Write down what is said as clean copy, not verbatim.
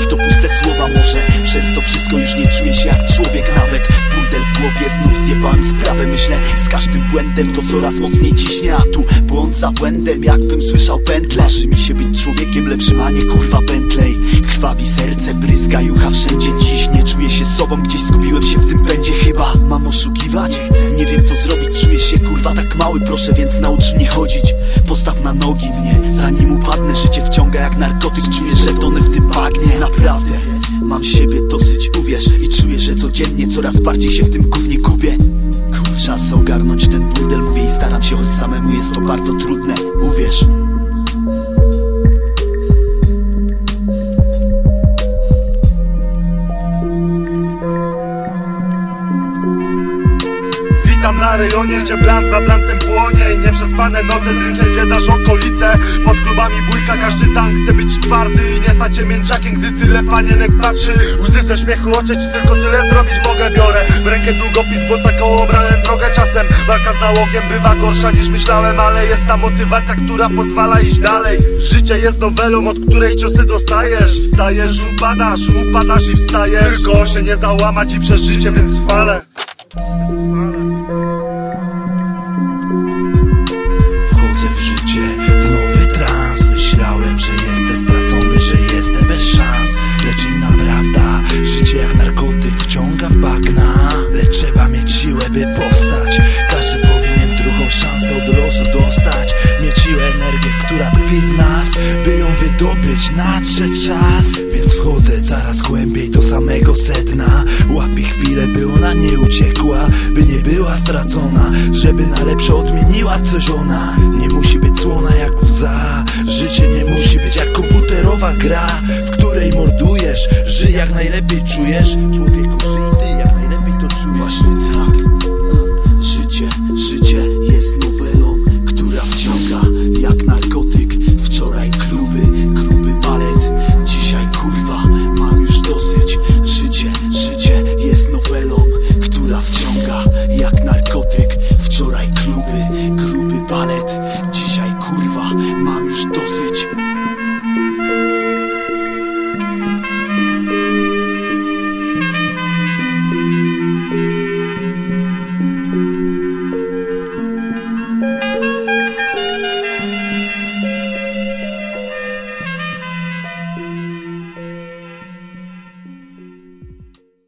nich to puste słowa może. Przez to wszystko już nie czuję się jak człowiek. Nawet burdel w głowie, znów zjebałem sprawę. Myślę, z każdym błędem to coraz mocniej ciśnie, a tu błąd za błędem, jakbym słyszał pętle. Marzy mi się być człowiekiem lepszym, a nie kurwa Bentley. Krwawi serce, bryzga jucha wszędzie. Dziś nie czuję się sobą, gdzieś zgubiłem się w tym pędzie. Chyba mam oszukiwać? Nie wiem co zrobić, czuję się kurwa tak mały. Proszę więc naucz mnie chodzić. Postaw na nogi mnie, zanim upadnę. Życie wciąga jak narkotyk, czuję, że tonę w tym bagnie. Naprawdę, mam siebie dosyć, uwierz. I czuję, że codziennie coraz bardziej się w tym gównie gubię. Czas ogarnąć ten burdel, mówię i staram się, choć samemu jest to bardzo trudne, uwierz. Witam na rejonie, gdzie blant za blantem płonie i nieprzespane noce z drinkiem zwiedzasz okolice. Pod klubami bójka, każdy tank chce być twardy i nie stać się mięczakiem, gdy tyle panienek patrzy. Łzy ze śmiechu oczeć, tylko tyle zrobić mogę. Biorę w rękę długopis, bo taką obrałem drogę. Czasem walka z nałogiem bywa gorsza niż myślałem, ale jest ta motywacja, która pozwala iść dalej. Życie jest nowelą, od której ciosy dostajesz. Wstajesz, upadasz i wstajesz. Tylko się nie załamać i przez życie wytrwale. Wchodzę w życie, w nowy trans. Myślałem, że jestem stracony, że jestem bez szans. Lecz inna prawda, życie jak narkotyk wciąga w bagna. Lecz trzeba mieć siłę, by powstać. Każdy powinien drugą szansę od losu dostać. Mieć siłę, energię, która tkwi w nas, by ją wydobyć, nadszedł czas. Więc wchodzę coraz głębiej do samego sedna. Łapię chwilę, by ona nie uciekła, by nie była stracona, żeby na lepsze odmieniła coś ona. Nie musi być słona jak łza. Życie nie musi być jak komputerowa gra, w której mordujesz. Żyj jak najlepiej czujesz. Człowieku, żyj ty jak najlepiej to czujesz. Właśnie ty.